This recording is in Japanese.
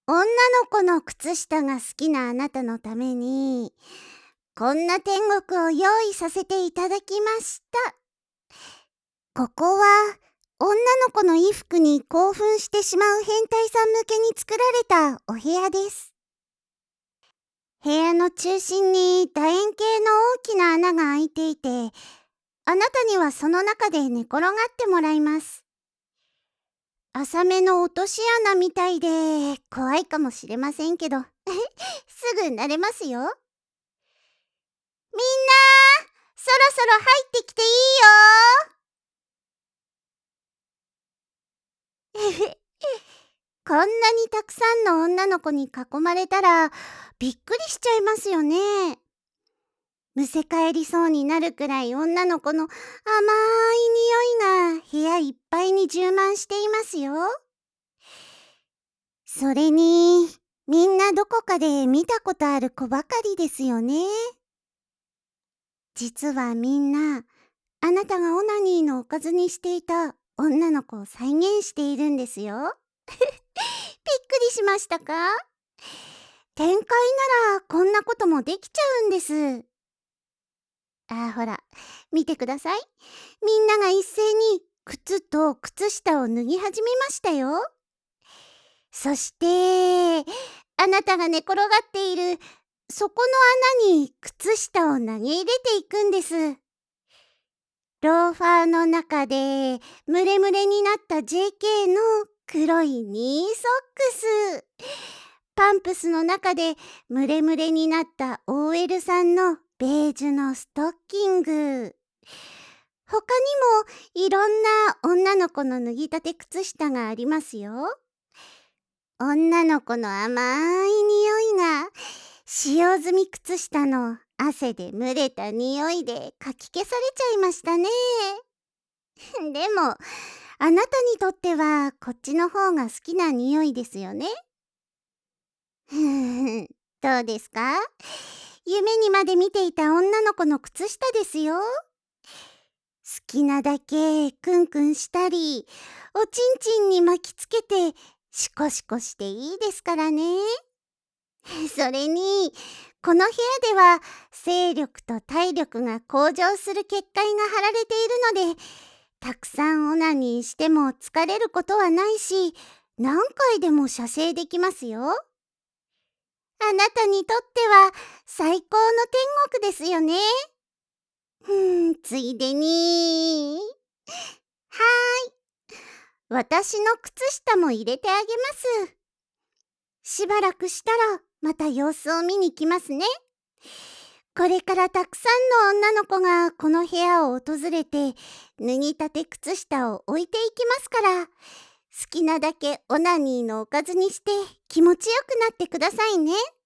女の子の靴下が好きなあなたのために、こんな天国を用意させていただきました。ここは、女の子の衣服に興奮してしまう変態さん向けに作られたお部屋です。部屋の中心に楕円形の大きな穴が開いていて、あなたにはその中で寝転がってもらいます。浅めの落とし穴みたいで怖いかもしれませんけどすぐ慣れますよ。みんな、そろそろ入ってきていいよこんなにたくさんの女の子に囲まれたらびっくりしちゃいますよね。むせ返りそうになるくらい女の子の甘い匂いが部屋いっぱいに充満していますよ。それに、みんなどこかで見たことある子ばかりですよね。実はみんな、あなたがオナニーのおかずにしていた女の子を再現しているんですよ。びっくりしましたか？展開ならこんなこともできちゃうんです。ほら、見てください。みんなが一斉に靴と靴下を脱ぎ始めましたよ。そして、あなたが寝転がっているそこの穴に靴下を投げ入れていくんです。ローファーの中でムレムレになった JK の黒いニーソックス。パンプスの中でムレムレになった OL さんのベージュのストッキング。他にもいろんな女の子の脱ぎたて靴下がありますよ。女の子の甘い匂いが使用済み靴下の汗で蒸れた匂いでかき消されちゃいましたね。でもあなたにとってはこっちの方が好きな匂いですよね。どうですか？夢にまで見ていた女の子の靴下ですよ。好きなだけクンクンしたり、おちんちんに巻きつけてシコシコしていいですからね。それに、この部屋では精力と体力が向上する結界が張られているので、たくさんオナニーしても疲れることはないし、何回でも射精できますよ。あなたにとっては最高の天国ですよね。ついでに、はーい、私の靴下も入れてあげます。しばらくしたらまた様子を見に来ますね。これからたくさんの女の子がこの部屋を訪れて脱ぎたて靴下を置いていきますから、好きなだけオナニーのおかずにして気持ちよくなってくださいね。